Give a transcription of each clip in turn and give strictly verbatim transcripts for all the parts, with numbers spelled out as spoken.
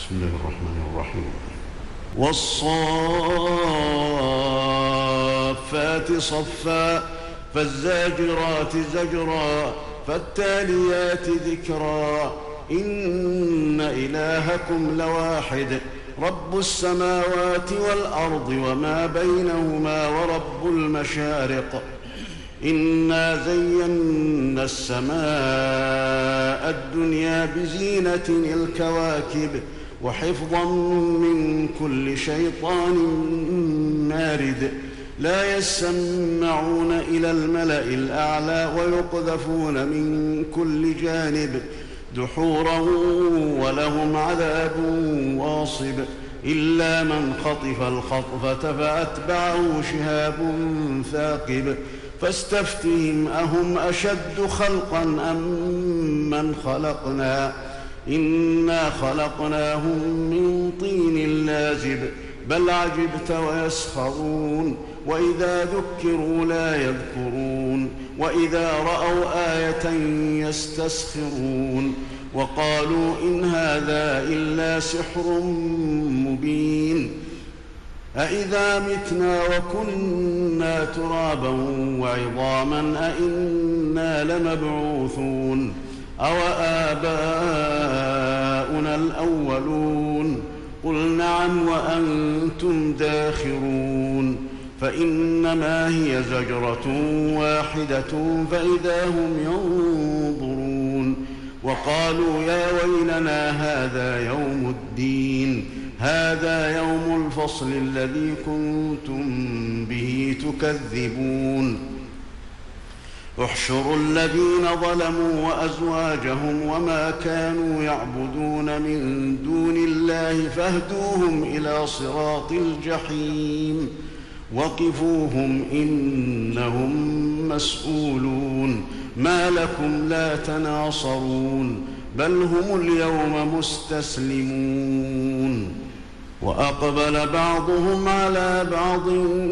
بسم الله الرحمن الرحيم. والصافات صفا فالزاجرات زجرا فالتاليات ذكرا إن إلهكم لواحد رب السماوات والأرض وما بينهما ورب المشارق إنا زينا السماء الدنيا بزينة الكواكب وحفظا من كل شيطان مارد لا يسمعون إلى الملأ الأعلى ويقذفون من كل جانب دحورا ولهم عذاب واصب إلا من خطف الخطفة فأتبعه شهاب ثاقب فاستفتهم أهم أشد خلقا أم من خلقنا إنا خلقناهم من طين لازب بل عجبت ويسخرون وإذا ذكروا لا يذكرون وإذا رأوا آية يستسخرون وقالوا إن هذا إلا سحر مبين أإذا متنا وكنا ترابا وعظاما أإنا لمبعوثون أوآباؤنا الأولون قل نعم وأنتم داخرون فإنما هي زجرة واحدة فإذا هم ينظرون وقالوا يا ويلنا هذا يوم الدين هذا يوم الفصل الذي كنتم به تكذبون احشروا الذين ظلموا وأزواجهم وما كانوا يعبدون من دون الله فاهدوهم إلى صراط الجحيم وقفوهم إنهم مسؤولون ما لكم لا تناصرون بل هم اليوم مستسلمون وأقبل بعضهم على بعض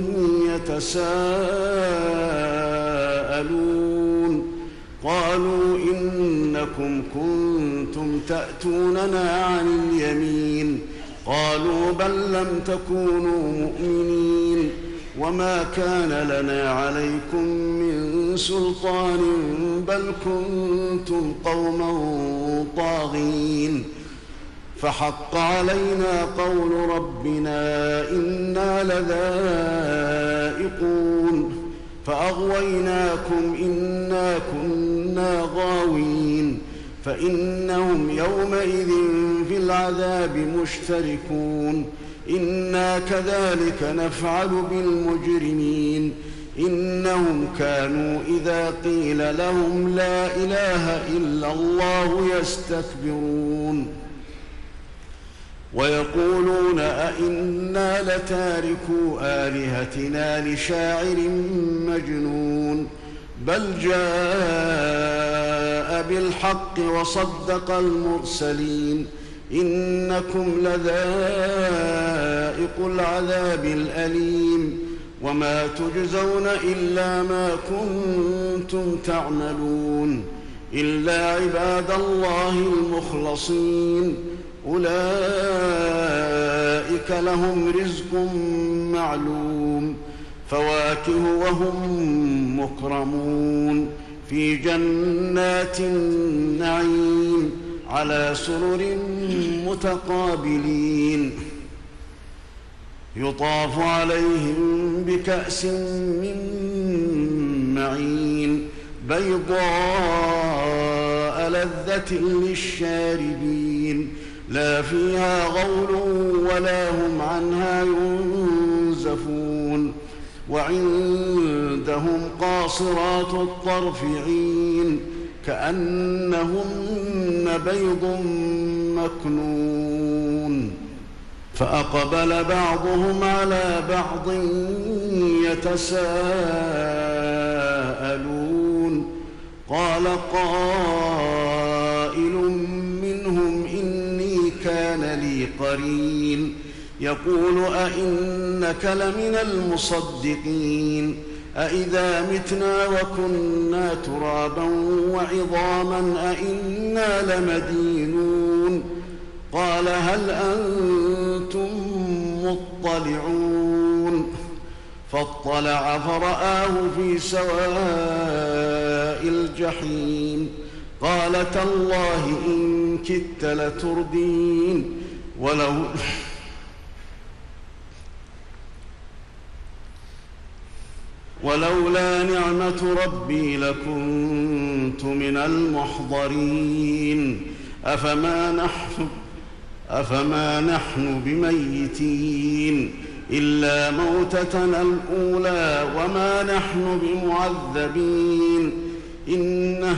يتساءلون قالوا إنكم كنتم تأتوننا عن اليمين قالوا بل لم تكونوا مؤمنين وما كان لنا عليكم من سلطان بل كنتم قوما طاغين فحق علينا قول ربنا إنا لذائقون فأغويناكم إنا كنا غاوين فإنهم يومئذ في العذاب مشتركون إنا كذلك نفعل بالمجرمين إنهم كانوا إذا قيل لهم لا إله إلا الله يستكبرون ويقولون أئنا لتاركو آلهتنا لشاعر مجنون بل جاء بالحق وصدق المرسلين إنكم لذائق العذاب الأليم وما تجزون إلا ما كنتم تعملون إلا عباد الله المخلصين أولئك لهم رزق معلوم فواكه وهم مكرمون في جنات النعيم على سرر متقابلين يطاف عليهم بكأس من معين بيضاء لذة للشاربين لا فيها غول ولا هم عنها ينزفون وعندهم قاصرات الطرف عين كأنهن بيض مكنون فأقبل بعضهم على بعض يتساءلون قال قائل منهم إني كان لي قرين يقول أئنك لمن المصدقين أئذا متنا وكنا ترابا وعظاما أئنا لمدينون قال هل أنتم مطلعون فاطلع فرآه في سواء الجحيم قال تالله إن كدت لتردين ولو ولولا نعمة ربي لكنت من المحضرين أفما نحن, أفما نحن بميتين إلا موتتنا الأولى وما نحن بمعذبين إنه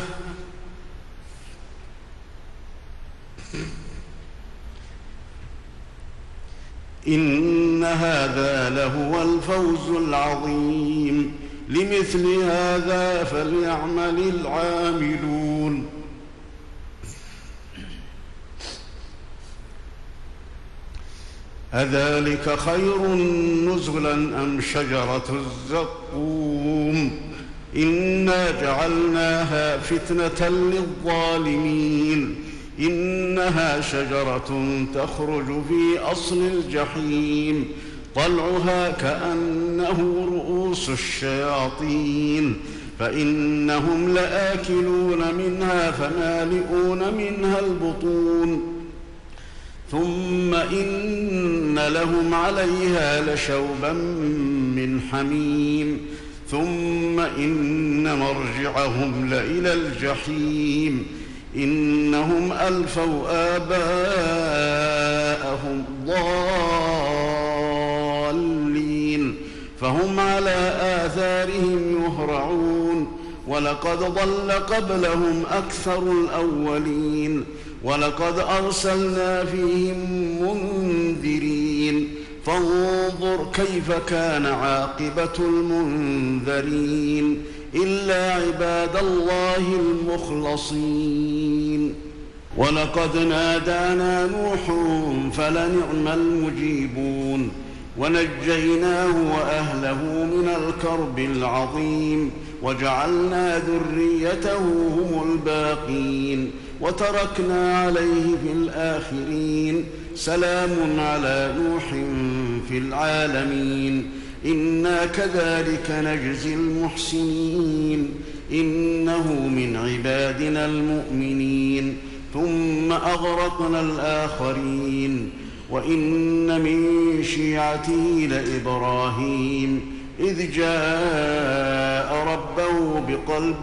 إن هذا لهو الفوز العظيم لمثل هذا فليعمل العاملون أذلك خير نزلا أم شجرة الزقوم إنا جعلناها فتنة للظالمين إنها شجرة تخرج في أصل الجحيم طلعها كأنه رؤوس الشياطين فإنهم لآكلون منها فمالئون منها البطون ثم إن لهم عليها لشوبا من حميم ثم إن مرجعهم لإلى الجحيم إنهم ألفوا آباءهم ضالين فهم على آثارهم يهرعون ولقد ضل قبلهم أكثر الأولين ولقد أرسلنا فيهم منذرين فانظر كيف كان عاقبة المنذرين إلا عباد الله المخلصين ولقد نادانا نوح فلنعم المجيبون ونجيناه وأهله من الكرب العظيم وجعلنا ذريته هم الباقين وتركنا عليه في الآخرين سلام على نوح في العالمين إنا كذلك نجزي المحسنين إنه من عبادنا المؤمنين ثم أغرقنا الآخرين وإن من شيعته لإبراهيم إذ جاء ربه بقلب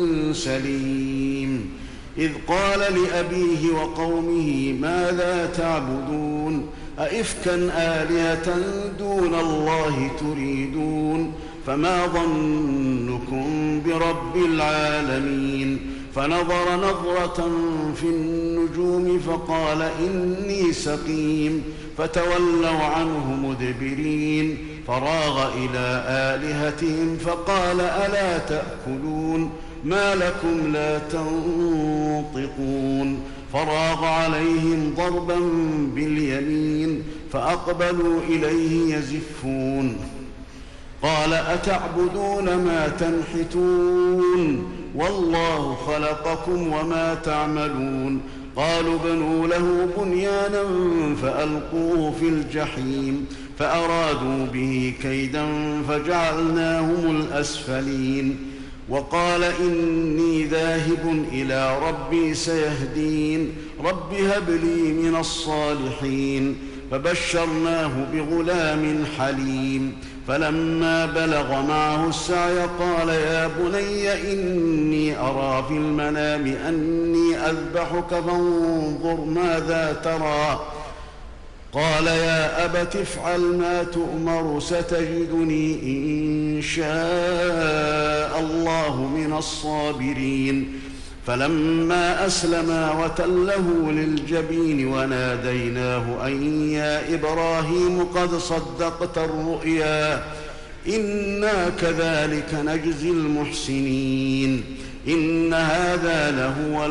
سليم إذ قال لأبيه وقومه ماذا تعبدون أئفكا آلهة دون الله تريدون فما ظنكم برب العالمين فنظر نظرة في النجوم فقال إني سقيم فتولوا عنه مدبرين فراغ إلى آلهتهم فقال ألا تأكلون ما لكم لا تنطقون فراغ عليهم ضربا باليمين فأقبلوا إليه يزفون قال أتعبدون ما تنحتون والله خلقكم وما تعملون قالوا بنوا له بنيانا فألقوه في الجحيم فأرادوا به كيدا فجعلناهم الأسفلين وقال إني ذاهب إلى ربي سيهدين رب هب لي من الصالحين فبشرناه بغلام حليم فلما بلغ معه السعي قال يا بني إني أرى في المنام أني أذبحك فانظر ماذا ترى قال يا أبت افعل ما تؤمر ستجدني إن شاء الله من الصابرين فلما أسلما وتله للجبين وناديناه أن يا إبراهيم قد صدقت الرؤيا إنا كذلك نجزي المحسنين إن هذا لهو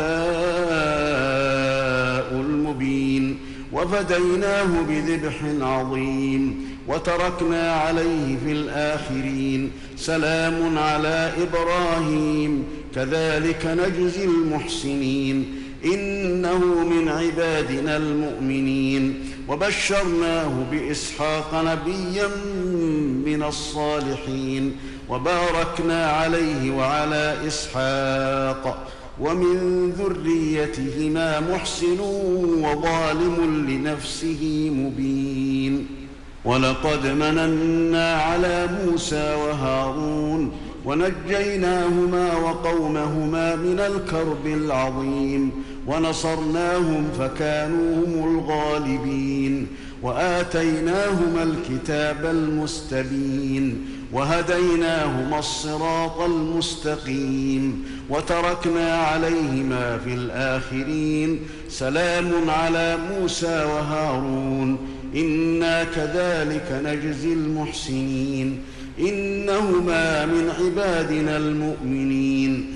البلاء المبين وفديناه بذبح عظيم وتركنا عليه في الآخرين سلام على إبراهيم كذلك نجزي المحسنين إنه من عبادنا المؤمنين وبشرناه بإسحاق نبيا من الصالحين وباركنا عليه وعلى إسحاق ومن ذريتهما محسن وظالم لنفسه مبين ولقد مننا على موسى وهارون ونجيناهما وقومهما من الكرب العظيم ونصرناهم فكانوا هم الغالبين وآتيناهما الكتاب المستبين وهديناهما الصراط المستقيم وتركنا عليهما في الآخرين سلام على موسى وهارون إنا كذلك نجزي المحسنين إنهما من عبادنا المؤمنين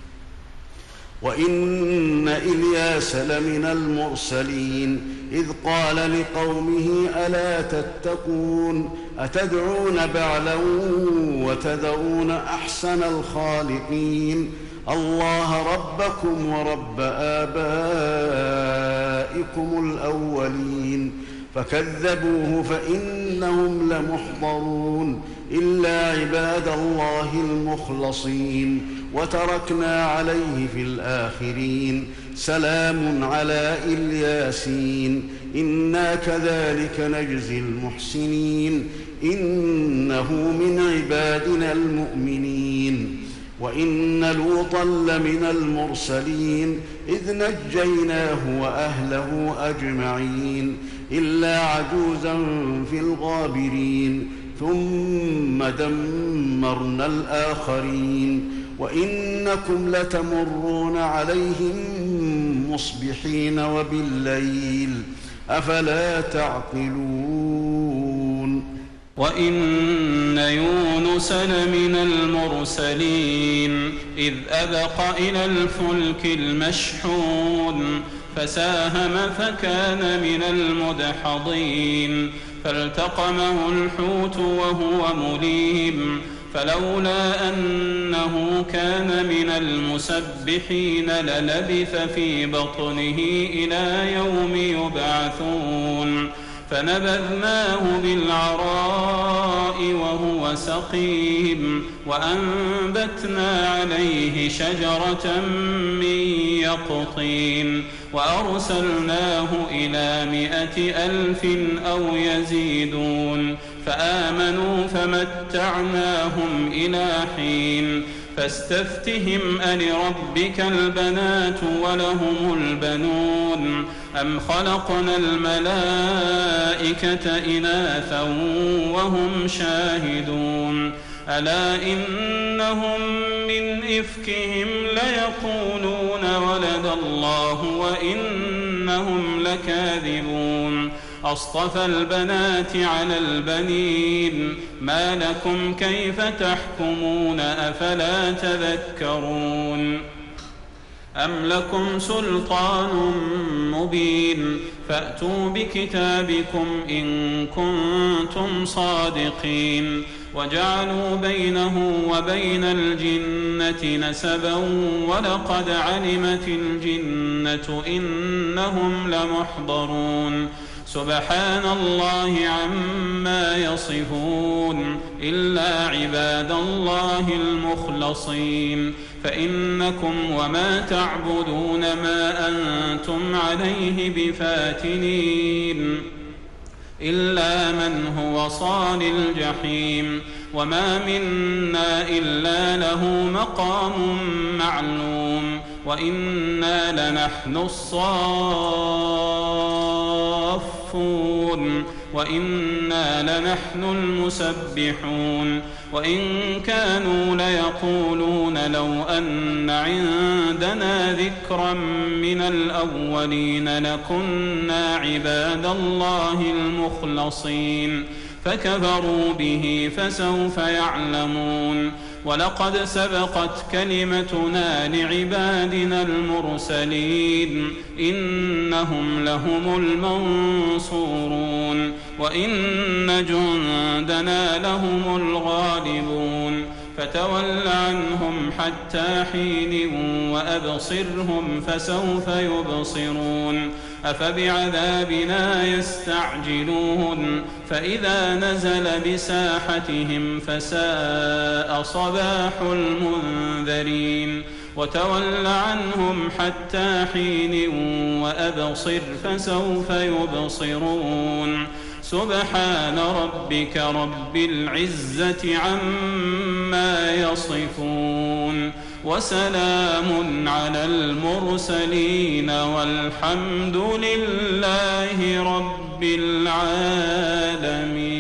وإن إلياس لمن المرسلين إذ قال لقومه ألا تتقون أتدعون بعلا وتذرون أحسن الخالقين الله ربكم ورب آبائكم الأولين فكذبوه فإنهم لمحضرون إلا عباد الله المخلصين وتركنا عليه في الآخرين سلام على الياسين إنا كذلك نجزي المحسنين إنه من عبادنا المؤمنين وإن لوطا لمن المرسلين إذ نجيناه وأهله أجمعين إلا عجوزا في الغابرين ثم دمرنا الآخرين وإنكم لتمرون عليهم مصبحين وبالليل أفلا تعقلون وإن يونس لمن المرسلين إذ أبق إلى الفلك المشحون فساهم فكان من المدحضين فالتقمه الحوت وهو مليم فلولا أنه كان من المسبحين للبث في بطنه إلى يوم يبعثون فنبذناه بالعراء وهو سقيم وأنبتنا عليه شجرة من يقطين وأرسلناه إلى مائة ألف أو يزيدون فآمنوا فمتعناهم إلى حين فاستفتهم ألربك البنات ولهم البنون أم خلقنا الملائكة إناثا وهم شاهدون ألا إنهم من إفكهم ليقولون ولد الله وإنهم لكاذبون أصطفى البنات على البنين ما لكم كيف تحكمون أفلا تذكرون أم لكم سلطان مبين فأتوا بكتابكم إن كنتم صادقين وجعلوا بينه وبين الجنة نسبا ولقد علمت الجنة إنهم لمحضرون سبحان الله عما يصفون إلا عباد الله المخلصين فإنكم وما تعبدون ما أنتم عليه بفاتنين إلا من هو صال الجحيم وما منا إلا له مقام معلوم وإنا لنحن الصافون وإنا لنحن المسبحون وإن كانوا ليقولون لو أن عندنا ذكرا من الأولين لكنا عباد الله المخلصين فكفروا به فسوف يعلمون ولقد سبقت كلمتنا لعبادنا المرسلين إنهم لهم المنصورون وإن جندنا لهم الغالبون فتول عنهم حتى حين وأبصرهم فسوف يبصرون أفبعذابنا يستعجلون فإذا نزل بساحتهم فساء صباح المنذرين وتول عنهم حتى حين وأبصر فسوف يبصرون سبحان ربك رب العزة عما يصفون وسلام على المرسلين والحمد لله رب العالمين.